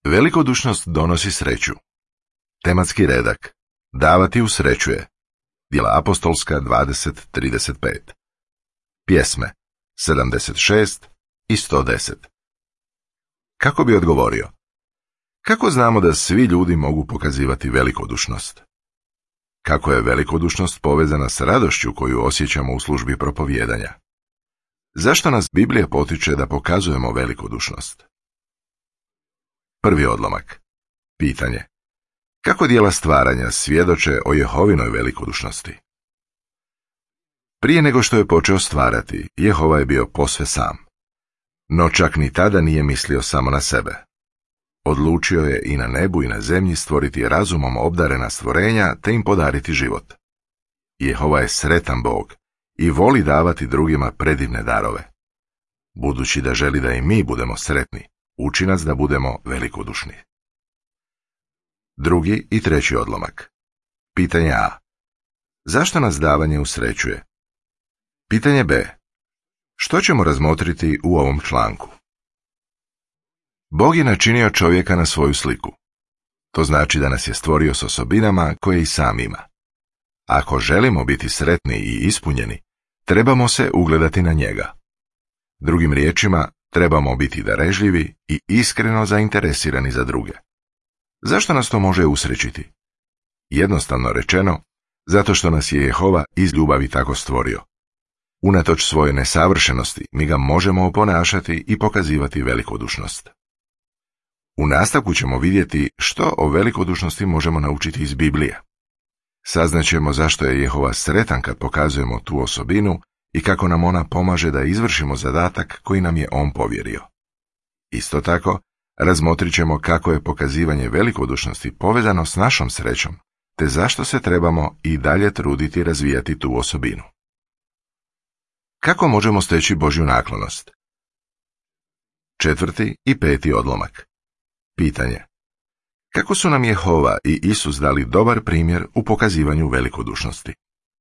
Velikodušnost donosi sreću. Tematski redak. Davati usrećuje. Djela apostolska 20:35. Pjesme 76 i 110. Kako bi odgovorio? Kako znamo da svi ljudi mogu pokazivati velikodušnost? Kako je velikodušnost povezana s radošću koju osjećamo u službi propovijedanja? Zašto nas Biblija potiče da pokazujemo velikodušnost? Prvi odlomak. Pitanje. Kako djela stvaranja svjedoče o Jehovinoj velikodušnosti? Prije nego što je počeo stvarati, Jehova je bio posve sam. No čak ni tada nije mislio samo na sebe. Odlučio je i na nebu i na zemlji stvoriti razumom obdarena stvorenja te im podariti život. Jehova je sretan Bog i voli davati drugima predivne darove. Budući da želi da i mi budemo sretni, uči nas da budemo velikodušni. Drugi i treći odlomak. Pitanje A. Zašto nas davanje usrećuje? Pitanje B. Što ćemo razmotriti u ovom članku? Bog je načinio čovjeka na svoju sliku. To znači da nas je stvorio s osobinama koje i sam ima. Ako želimo biti sretni i ispunjeni, trebamo se ugledati na njega. Drugim riječima, trebamo biti darežljivi i iskreno zainteresirani za druge. Zašto nas to može usrećiti? Jednostavno rečeno, zato što nas je Jehova iz ljubavi tako stvorio. Unatoč svojoj nesavršenosti, mi ga možemo oponašati i pokazivati velikodušnost. U nastavku ćemo vidjeti što o velikodušnosti možemo naučiti iz Biblije. Saznaćemo zašto je Jehova sretan kad pokazujemo tu osobinu i kako nam ona pomaže da izvršimo zadatak koji nam je on povjerio. Isto tako, razmotrit ćemo kako je pokazivanje velikodušnosti povezano s našom srećom, te zašto se trebamo i dalje truditi razvijati tu osobinu. Kako možemo steći Božju naklonost? Četvrti i peti odlomak. Pitanje. Kako su nam Jehova i Isus dali dobar primjer u pokazivanju velikodušnosti?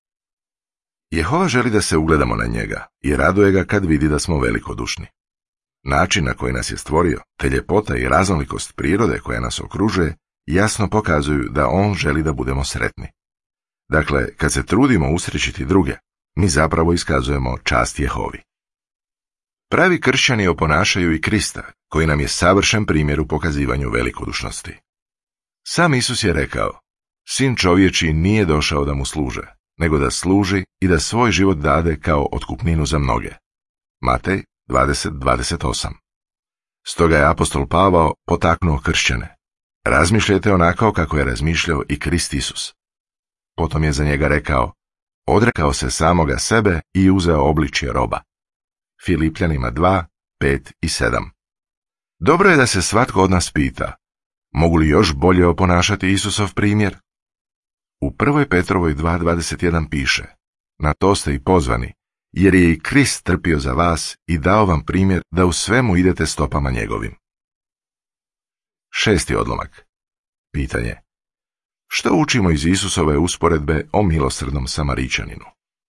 Jehova želi da se ugledamo na njega i raduje ga kad vidi da smo velikodušni. Način na koji nas je stvorio, te ljepota i raznolikost prirode koja nas okružuje, jasno pokazuju da on želi da budemo sretni. Dakle, kad se trudimo usrećiti druge, mi zapravo iskazujemo čast Jehovi. Pravi kršćani oponašaju i Krista, koji nam je savršen primjer u pokazivanju velikodušnosti. Sam Isus je rekao, Sin čovječi nije došao da mu služe, nego da služi i da svoj život dade kao otkupninu za mnoge. Matej 20:28. Stoga je apostol Pavao potaknuo kršćane. Razmišljajte onako kako je razmišljao i Krist Isus. Potom je za njega rekao, odrekao se samoga sebe i uzeo obličje roba. Filipljanima 2:5 i 7. Dobro je da se svatko od nas pita, mogu li još bolje oponašati Isusov primjer? U 1. Petrovoj 2:21 piše, na to ste i pozvani, jer je i Krist trpio za vas i dao vam primjer da u svemu idete stopama njegovim. Šesti odlomak. Pitanje. Što učimo iz Isusove usporedbe o milosrdnom Samaričaninu?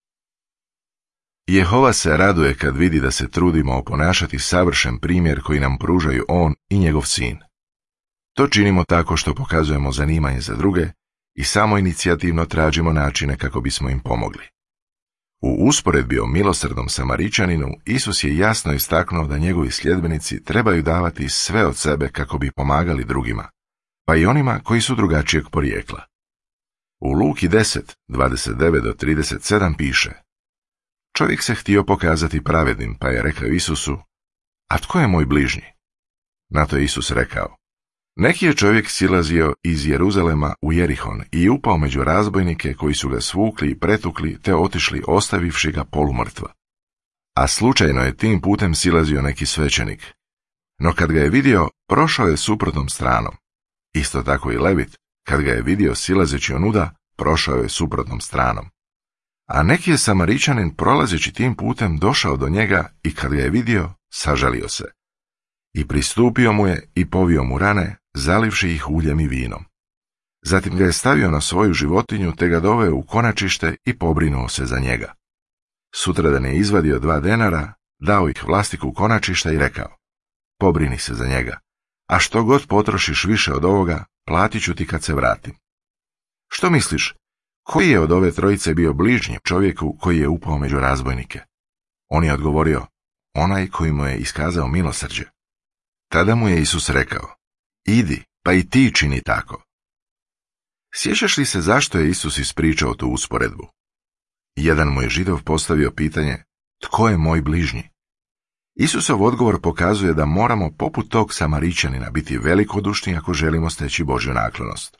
Jehova se raduje kad vidi da se trudimo oponašati savršen primjer koji nam pružaju on i njegov sin. To činimo tako što pokazujemo zanimanje za druge i samoinicijativno tražimo načine kako bismo im pomogli. U usporedbi o milosrdnom Samaričaninu Isus je jasno istaknuo da njegovi sljedbenici trebaju davati sve od sebe kako bi pomagali drugima, pa i onima koji su drugačijeg porijekla. U Luki 10:29-37 piše, čovjek se htio pokazati pravednim, pa je rekao Isusu, a tko je moj bližnji? Na to je Isus rekao, neki je čovjek silazio iz Jeruzalema u Jerihon i upao među razbojnike koji su ga svukli i pretukli te otišli ostavivši ga polumrtva. A slučajno je tim putem silazio neki svećenik. No kad ga je vidio, prošao je suprotnom stranom. Isto tako i Levit, kad ga je vidio silazeći onuda, prošao je suprotnom stranom. A neki je Samaričanin prolazeći tim putem došao do njega i kad ga je vidio, sažalio se. I pristupio mu je i povio mu rane, zalivši ih uljem i vinom. Zatim ga je stavio na svoju životinju te ga doveo u konačište i pobrinuo se za njega. Sutradan je izvadio 2 denara, dao ih vlasniku konačišta i rekao, pobrini se za njega, a što god potrošiš više od ovoga, platit ću ti kad se vratim. Što misliš, koji je od ove trojice bio bližnji čovjeku koji je upao među razbojnike? On je odgovorio, onaj koji mu je iskazao milosrđe. Tada mu je Isus rekao, idi, pa i ti čini tako. Sjećaš li se zašto je Isus ispričao tu usporedbu? Jedan mu je Židov postavio pitanje, tko je moj bližnji? Isusov odgovor pokazuje da moramo poput tog Samarićanina biti velikodušni ako želimo steći Božju naklonost.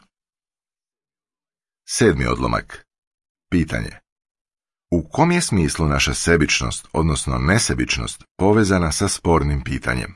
7. odlomak. Pitanje. U kom je smislu naša sebičnost, odnosno nesebičnost, povezana sa spornim pitanjem?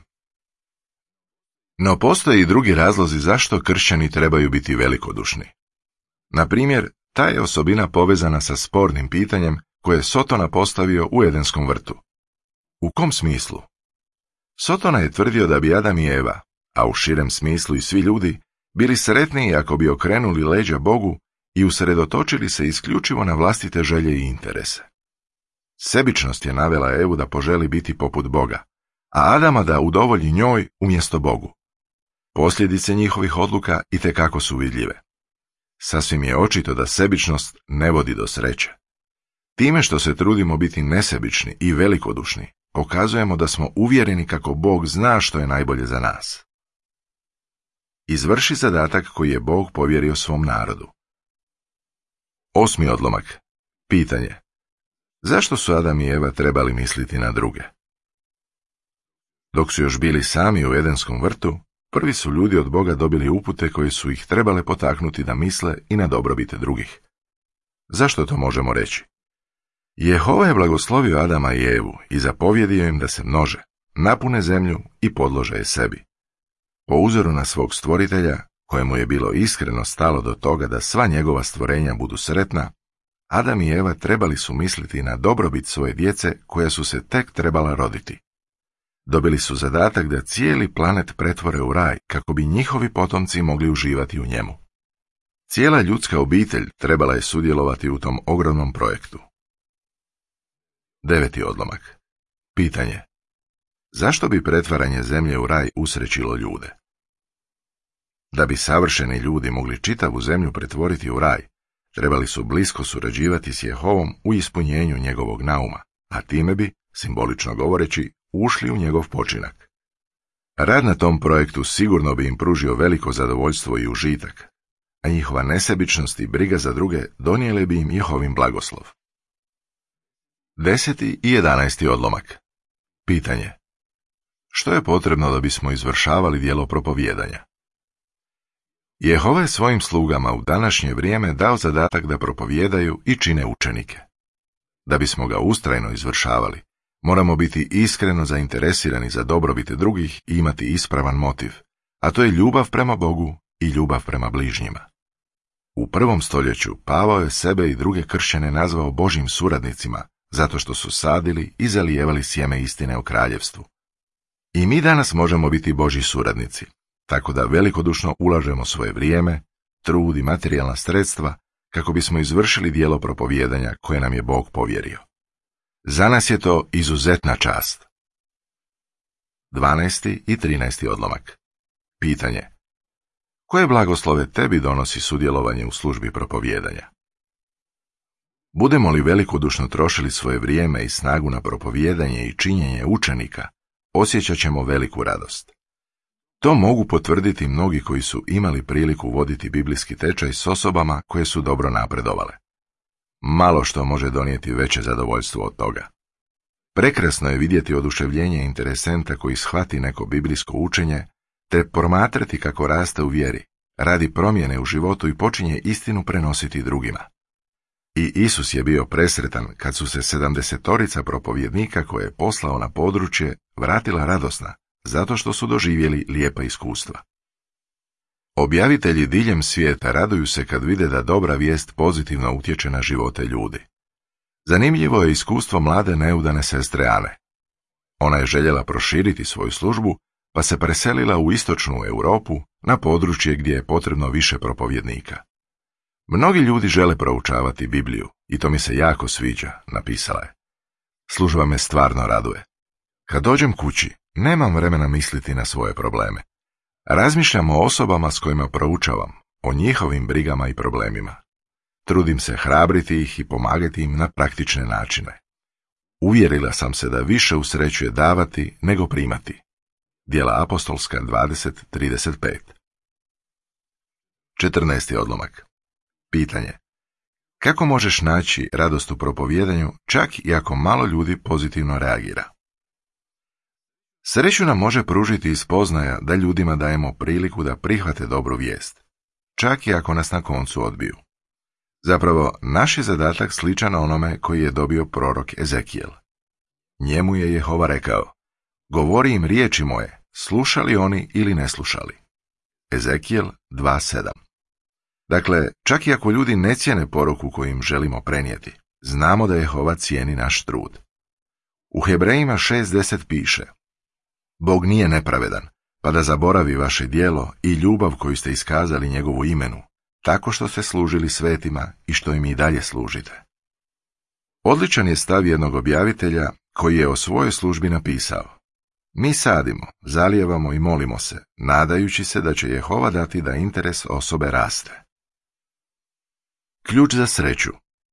No postoje i drugi razlozi zašto kršćani trebaju biti velikodušni. Na primjer, ta je osobina povezana sa spornim pitanjem koje je Sotona postavio u Edenskom vrtu. U kom smislu? Sotona je tvrdio da bi Adam i Eva, a u širem smislu i svi ljudi, bili sretniji ako bi okrenuli leđa Bogu i usredotočili se isključivo na vlastite želje i interese. Sebičnost je navela Evu da poželi biti poput Boga, a Adama da udovolji njoj umjesto Bogu. Posljedice njihovih odluka itekako su vidljive. Sasvim je očito da sebičnost ne vodi do sreće. Time što se trudimo biti nesebični i velikodušni, pokazujemo da smo uvjereni kako Bog zna što je najbolje za nas. Izvrši zadatak koji je Bog povjerio svom narodu. 8. odlomak. Pitanje. Zašto su Adam i Eva trebali misliti na druge? Dok su još bili sami u Edenskom vrtu, prvi su ljudi od Boga dobili upute koje su ih trebale potaknuti da misle i na dobrobit drugih. Zašto to možemo reći? Jehova je blagoslovio Adama i Evu i zapovjedio im da se množe, napune zemlju i podlože je sebi. Po uzoru na svog stvoritelja, kojemu je bilo iskreno stalo do toga da sva njegova stvorenja budu sretna, Adam i Eva trebali su misliti na dobrobit svoje djece koja su se tek trebala roditi. Dobili su zadatak da cijeli planet pretvore u raj kako bi njihovi potomci mogli uživati u njemu. Cijela ljudska obitelj trebala je sudjelovati u tom ogromnom projektu. 9. odlomak. Pitanje. Zašto bi pretvaranje zemlje u raj usrećilo ljude? Da bi savršeni ljudi mogli čitavu zemlju pretvoriti u raj, trebali su blisko surađivati s Jehovom u ispunjenju njegovog nauma, a time bi, simbolično govoreći, ušli u njegov počinak. Rad na tom projektu sigurno bi im pružio veliko zadovoljstvo i užitak, a njihova nesebičnost i briga za druge donijele bi im Jehovin blagoslov. 10. i 11. odlomak. Pitanje. Što je potrebno da bismo izvršavali djelo propovijedanja? Jehova je svojim slugama u današnje vrijeme dao zadatak da propovijedaju i čine učenike. Da bismo ga ustrajno izvršavali, moramo biti iskreno zainteresirani za dobrobit drugih i imati ispravan motiv, a to je ljubav prema Bogu i ljubav prema bližnjima. U 1. stoljeću Pavao je sebe i druge kršćane nazvao Božjim suradnicima, zato što su sadili i zalijevali sjeme istine o kraljevstvu. I mi danas možemo biti Božji suradnici, tako da velikodušno ulažemo svoje vrijeme, trud i materijalna sredstva kako bismo izvršili djelo propovijedanja koje nam je Bog povjerio. Za nas je to izuzetna čast. 12. i 13. odlomak. Pitanje. Koje blagoslove tebi donosi sudjelovanje u službi propovijedanja? Budemo li velikodušno trošili svoje vrijeme i snagu na propovijedanje i činjenje učenika, osjećat ćemo veliku radost. To mogu potvrditi mnogi koji su imali priliku voditi biblijski tečaj s osobama koje su dobro napredovale. Malo što može donijeti veće zadovoljstvo od toga. Prekrasno je vidjeti oduševljenje interesenta koji shvati neko biblijsko učenje, te promatrati kako raste u vjeri, radi promjene u životu i počinje istinu prenositi drugima. I Isus je bio presretan kad su se 70 propovjednika koje je poslao na područje vratila radosna, zato što su doživjeli lijepa iskustva. Objavitelji diljem svijeta raduju se kad vide da dobra vijest pozitivno utječe na živote ljudi. Zanimljivo je iskustvo mlade neudane sestre Ane. Ona je željela proširiti svoju službu, pa se preselila u istočnu Europu na područje gdje je potrebno više propovjednika. Mnogi ljudi žele proučavati Bibliju i to mi se jako sviđa, napisala je. Služba me stvarno raduje. Kad dođem kući, nemam vremena misliti na svoje probleme. Razmišljam o osobama s kojima proučavam, o njihovim brigama i problemima. Trudim se hrabriti ih i pomagati im na praktične načine. Uvjerila sam se da više usrećuje davati nego primati. Djela apostolska 20:35. 14. odlomak. Pitanje. Kako možeš naći radost u propovijedanju, čak i ako malo ljudi pozitivno reagira? Sreću nam može pružiti iz spoznaja da ljudima dajemo priliku da prihvate dobru vijest, čak i ako nas na koncu odbiju. Zapravo, naš je zadatak sličan onome koji je dobio prorok Ezekijel. Njemu je Jehova rekao, govori im riječi moje, slušali oni ili ne slušali. Ezekijel 2:7. Dakle, čak i ako ljudi ne cijene poruku koju im želimo prenijeti, znamo da Jehova cijeni naš trud. U Hebrejima 6:10 piše, Bog nije nepravedan, pa da zaboravi vaše djelo i ljubav koju ste iskazali njegovu imenu, tako što ste služili svetima i što im i dalje služite. Odličan je stav jednog objavitelja koji je o svojoj službi napisao, mi sadimo, zalijevamo i molimo se, nadajući se da će Jehova dati da interes osobe raste. Ključ za sreću.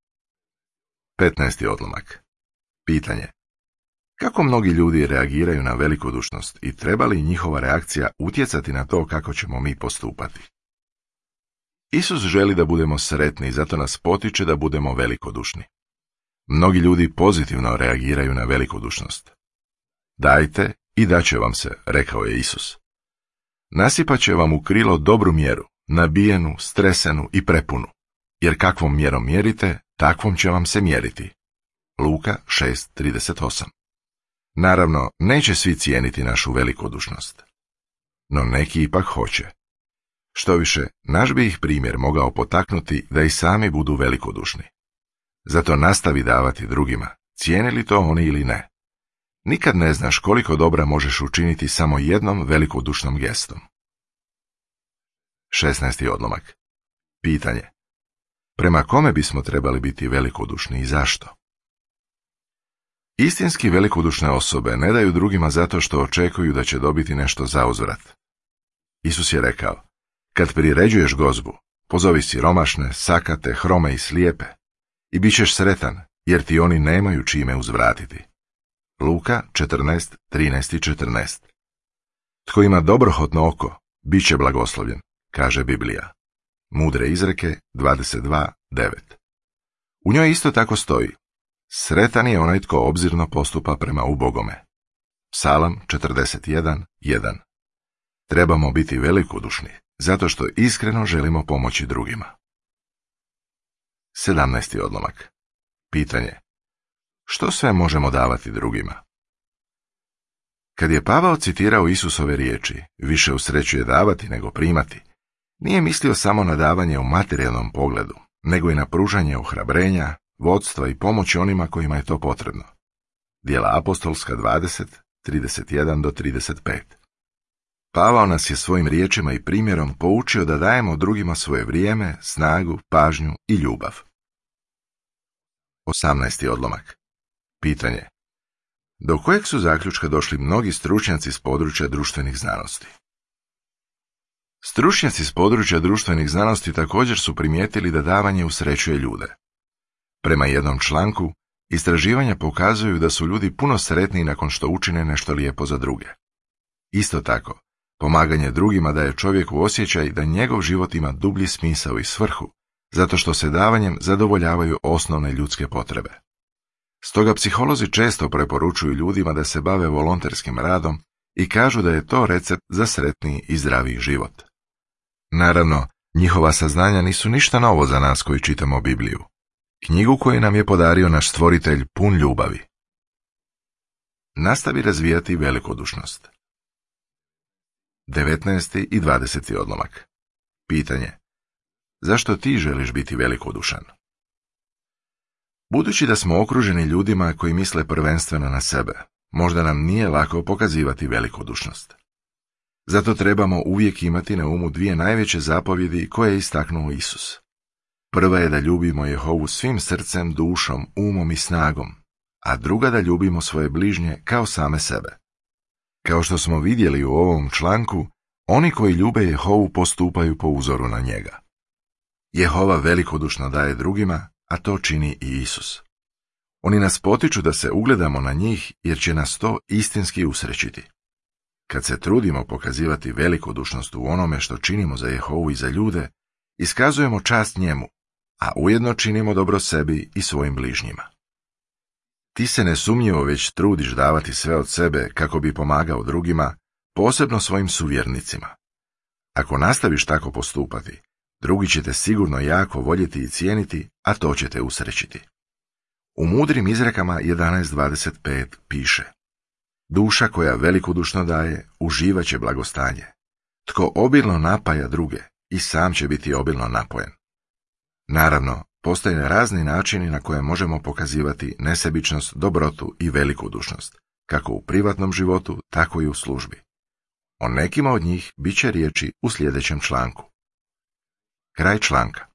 15. odlomak. Pitanje. Kako mnogi ljudi reagiraju na velikodušnost i treba li njihova reakcija utjecati na to kako ćemo mi postupati? Isus želi da budemo sretni i zato nas potiče da budemo velikodušni. Mnogi ljudi pozitivno reagiraju na velikodušnost. Dajte i daće vam se, rekao je Isus. Nasipat će vam u krilo dobru mjeru, nabijenu, stresenu i prepunu, jer kakvom mjerom mjerite, takvom će vam se mjeriti. Luka 6:38. Naravno, neće svi cijeniti našu velikodušnost. No neki ipak hoće. Štoviše, naš bi ih primjer mogao potaknuti da i sami budu velikodušni. Zato nastavi davati drugima, cijenili to oni ili ne. Nikad ne znaš koliko dobra možeš učiniti samo jednom velikodušnom gestom. 16. odlomak. Pitanje. Prema kome bismo trebali biti velikodušni i zašto? Istinski velikodušne osobe ne daju drugima zato što očekuju da će dobiti nešto zauzvrat. Isus je rekao, kad priređuješ gozbu, pozovi siromašne, sakate, hrome i slijepe i bit ćeš sretan, jer ti oni nemaju čime uzvratiti. Luka 14:13 i 14. Tko ima dobrohotno oko, bit će blagoslovljen, kaže Biblija. Mudre izreke 22:9. U njoj isto tako stoji, sretan je onaj tko obzirno postupa prema ubogome. Psalam 41:1. Trebamo biti velikodušni, zato što iskreno želimo pomoći drugima. 17. odlomak. Pitanje. Što sve možemo davati drugima? Kad je Pavao citirao Isusove riječi, više usrećuje davati nego primati, nije mislio samo na davanje u materijalnom pogledu, nego i na pružanje ohrabrenja, vodstva i pomoći onima kojima je to potrebno. Djela apostolska 20:31-35. Pavao nas je svojim riječima i primjerom poučio da dajemo drugima svoje vrijeme, snagu, pažnju i ljubav. 18. odlomak. Pitanje. Do kojeg su zaključka došli mnogi stručnjaci s područja društvenih znanosti? Stručnjaci s područja društvenih znanosti također su primijetili da davanje usrećuje ljude. Prema jednom članku, istraživanja pokazuju da su ljudi puno sretniji nakon što učine nešto lijepo za druge. Isto tako, pomaganje drugima daje čovjeku osjećaj da njegov život ima dublji smisao i svrhu, zato što se davanjem zadovoljavaju osnovne ljudske potrebe. Stoga psiholozi često preporučuju ljudima da se bave volonterskim radom i kažu da je to recept za sretniji i zdraviji život. Naravno, njihova saznanja nisu ništa novo za nas koji čitamo Bibliju, knjigu koju nam je podario naš stvoritelj pun ljubavi. Nastavi razvijati velikodušnost. 19. i 20. odlomak. Pitanje. Zašto ti želiš biti velikodušan? Budući da smo okruženi ljudima koji misle prvenstveno na sebe, možda nam nije lako pokazivati velikodušnost. Zato trebamo uvijek imati na umu dvije najveće zapovjedi koje je istaknuo Isus. Prva je da ljubimo Jehovu svim srcem, dušom, umom i snagom, a druga da ljubimo svoje bližnje kao same sebe. Kao što smo vidjeli u ovom članku, Oni koji ljube Jehovu postupaju po uzoru na njega. Jehova velikodušno daje drugima, a to čini i Isus. Oni nas potiču da se ugledamo na njih, jer će nas to istinski usrećiti. Kad se trudimo pokazivati velikodušnost u onome što činimo za Jehovu i za ljude, iskazujemo čast njemu, a ujedno činimo dobro sebi i svojim bližnjima. Ti se nesumnjivo već trudiš davati sve od sebe kako bi pomagao drugima, posebno svojim suvjernicima. Ako nastaviš tako postupati, drugi će te sigurno jako voljeti i cijeniti, a to će te usrećiti. U mudrim izrekama 11.25 piše: duša koja velikodušno daje, uživat će blagostanje. Tko obilno napaja druge, i sam će biti obilno napojen. Naravno, postoje razni načini na koje možemo pokazivati nesebičnost, dobrotu i velikodušnost, kako u privatnom životu, tako i u službi. O nekima od njih bit će riječi u sljedećem članku. Kraj članka.